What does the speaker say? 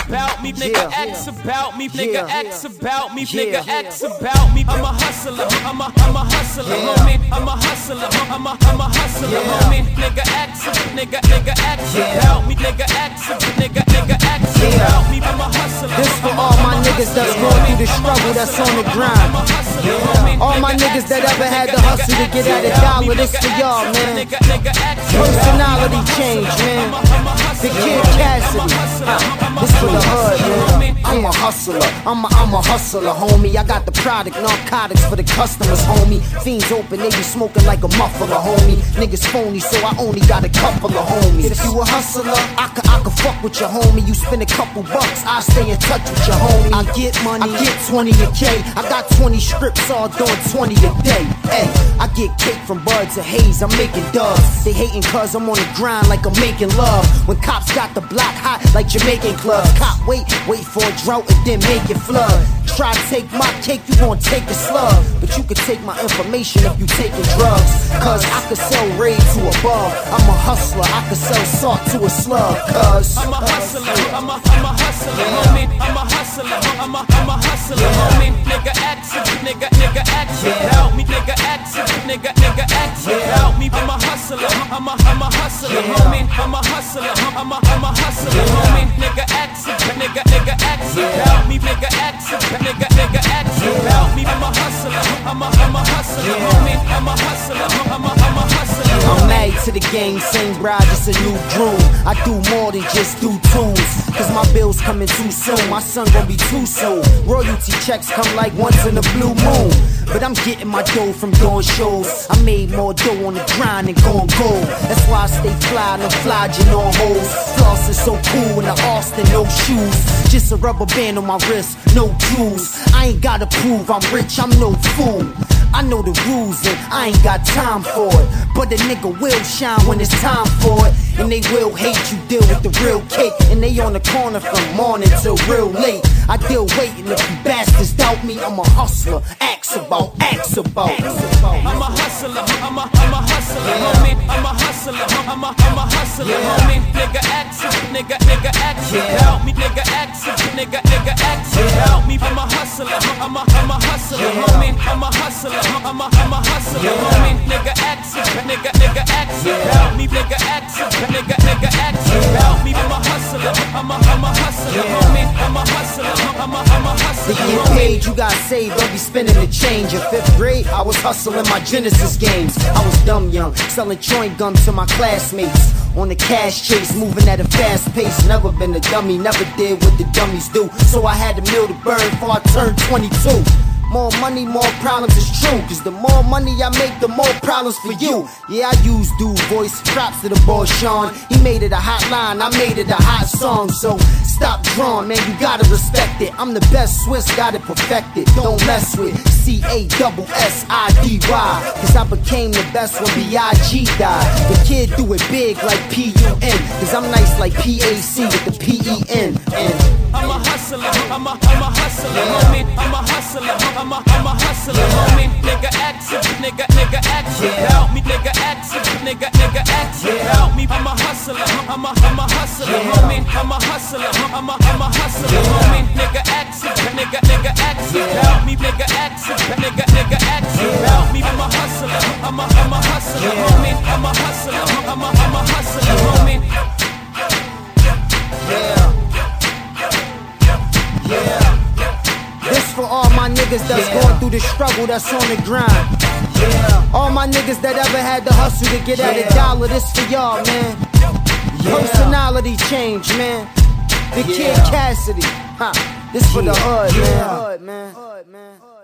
about me, nigga, X about me, nigga, X about me, nigga, X about me. I'm a hustler, I'm a hustler, homie. I'm a hustler, I'm a hustler, homie. Nigga, X about me, nigga, X about me. I'm a hustler. This for all my niggas that's going through the struggle, that's on the grind. All my niggas that ever had to hustle to get at a dollar, this for y'all, man. Personality change, man. The Kid Cassidy, this for the hood, man. I'm a hustler, I'm a hustler, homie. I got the product, narcotics for the customers, homie. Fiends open, they be smoking like a muffler, homie. Niggas phony, so I only got a couple of homies. If you a hustler, I could fuck with your homie. You spend a couple bucks, I stay in touch with your homie. I get money, I get 20 a K. I got 20 strips, all doing 20 a day. Hey, I get cake from buds and haze, I'm making dubs. They hating cause I'm on the grind like I'm making love. When cops got the block hot like Jamaican clubs. Cop wait for a drought and then make it flood. Try to take my cake, you gon' take a slug. But you can take my information if you taking drugs. Cause I could sell raid to a bug. I'm a hustler, I could sell salt to a slug. Cause I'm a hustler, I'm a hustler, homie. I'm a hustler, I'm a hustler, homie. Nigga, X about me, nigga, X about me. I'm a hustler, I'm a hustler, homie. I'm a hustler, I'm a hustler, homie. Nigga, X about me, nigga, X about me. I'm a hustler, I'm a hustler, homie. I'm a hustler, I'm a hustler. I'm married to the game, same bride, just a new groom. I do more than just do tunes, cause my bills coming too soon. My son gon' be too soon. Royalty checks come like once in a blue moon. But I'm getting my dough from doing shows. I made more dough on the grind than gon' gold. That's why I stay fly, no flogging on hoes. Floss is so cool in the Austin, no shoes. Just a rubber band on my wrist, no jewels. I ain't gotta prove I'm rich, I'm no fool. I know the rules and I ain't got time for it. But the nigga will shine when it's time for it. And they will hate you, deal with the real cake. And they on the corner from morning till real late. I deal waiting if you bastards doubt me. I'm a hustler, ask about. I'm a hustler, I'm a hustler, homie. I'm a hustler, I'm a hustler, homie. Nigga, X about me, nigga, X about me. I'm a hustler, I'm a hustler, homie. I'm a hustler, I'm a hustler, homie. Nigga, X about me, nigga, X about me. I'm a hustler, I'm a hustler, homie. I'm a hustler, I'm a hustler. To get paid, you got saved, don't be spending the change. In 5th grade, I was hustling my Genesis games. I was dumb young, selling chewing gum to my classmates. On the cash chase, moving at a fast pace. Never been a dummy, never did what the dummies do. So I had to mill the burn before I turned 22. More money, more problems, it's true. Cause the more money I make, the more problems for you. Yeah, I use dude voice, props to the boy Sean. He made it a hot line, I made it a hot song. So stop drawing, man, you gotta respect it. I'm the best Swiss, got it perfected. Don't mess with CASSIDY. Cause I became the best when B.I.G. died. The kid do it big like P.U.N. Cause I'm nice like P.A.C. with the P.E.N. I'm a hustler, I'm a hustler, homie. I'm a hustler, I'm a hustler, homie. Nigga, X about me, nigga, X about me. I'm a hustler, I'm a hustler, homie. I'm a hustler, I'm a hustler, homie. Nigga, X about me, nigga, X about me. I'm a hustler, I'm a hustler, homie. I'm a hustler, I'm a hustler, homie. This for all my niggas that's going through the struggle, that's on the grind. All my niggas that ever had to hustle to get at a dollar, this for y'all, man. Personality change, man. The Kid Cassidy, this for the hood, man.